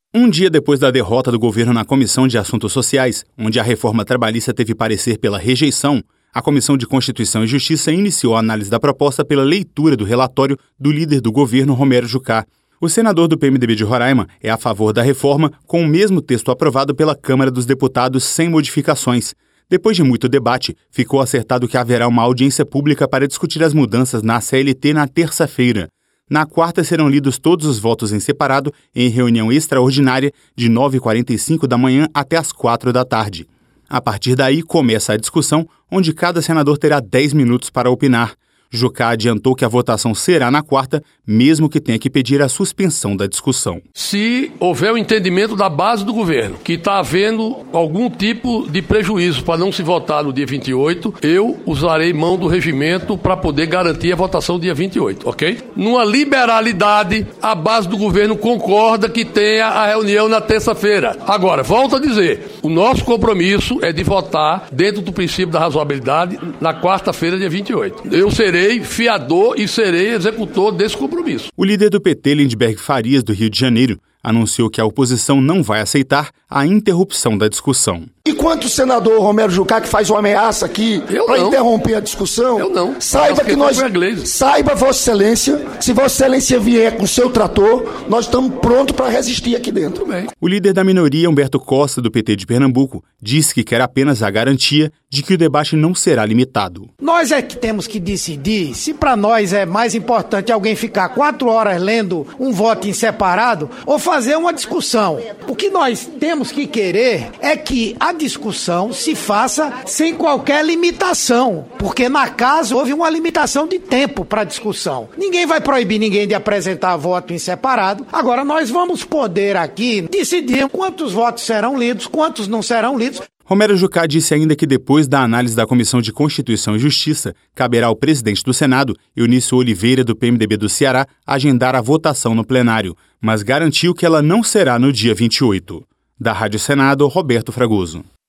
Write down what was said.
Um dia depois da derrota do governo na Comissão de Assuntos Sociais, onde a reforma trabalhista teve parecer pela rejeição, a Comissão de Constituição e Justiça iniciou a análise da proposta pela leitura do relatório do líder do governo, Romero Jucá. O senador do PMDB de Roraima é a favor da reforma, com o mesmo texto aprovado pela Câmara dos Deputados sem modificações. Depois de muito debate, ficou acertado que haverá uma audiência pública para discutir as mudanças na CLT na terça-feira. Na quarta, serão lidos todos os votos em separado em reunião extraordinária de 9h45 da manhã até as 4 da tarde. A partir daí, começa a discussão, onde cada senador terá 10 minutos para opinar. Jucá adiantou que a votação será na quarta, mesmo que tenha que pedir a suspensão da discussão. Se houver o entendimento da base do governo que está havendo algum tipo de prejuízo para não se votar no dia 28, eu usarei mão do regimento para poder garantir a votação dia 28, ok? Numa liberalidade, a base do governo concorda que tenha a reunião na terça-feira. Agora, volto a dizer, o nosso compromisso é de votar dentro do princípio da razoabilidade na quarta-feira, dia 28. Eu serei fiador e serei executor desse compromisso. O líder do PT, Lindbergh Farias, do Rio de Janeiro, anunciou que a oposição não vai aceitar a interrupção da discussão. Enquanto o senador Romero Jucá, que faz uma ameaça aqui para interromper a discussão, eu não. Saiba Vossa Excelência, se Vossa Excelência vier com o seu trator, nós estamos prontos para resistir aqui dentro. O líder da minoria, Humberto Costa, do PT de Pernambuco, disse que quer apenas a garantia de que o debate não será limitado. Nós é que temos que decidir se para nós é mais importante alguém ficar 4 horas lendo um voto em separado ou fazer uma discussão. O que nós temos que querer é que a discussão se faça sem qualquer limitação, porque na casa houve uma limitação de tempo para a discussão. Ninguém vai proibir ninguém de apresentar voto em separado. Agora nós vamos poder aqui decidir quantos votos serão lidos, quantos não serão lidos. Romero Jucá disse ainda que depois da análise da Comissão de Constituição e Justiça, caberá ao presidente do Senado, Eunício Oliveira, do PMDB do Ceará, agendar a votação no plenário, mas garantiu que ela não será no dia 28. Da Rádio Senado, Roberto Fragoso.